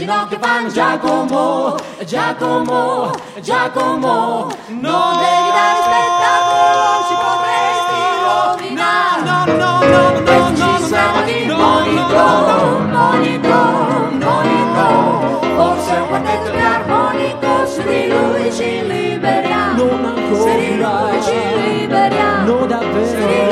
ginocchia fanno Giacomo, Giacomo, Giacomo. Non devi dare spettacolo, ci potresti rovinare. No, no, no, no, Ci siamo di Monico, Monico, Monico. Forse un quartetto di armonico, su di lui ci liberiamo. non ancora, Se di lui ci liberiamo. no davvero.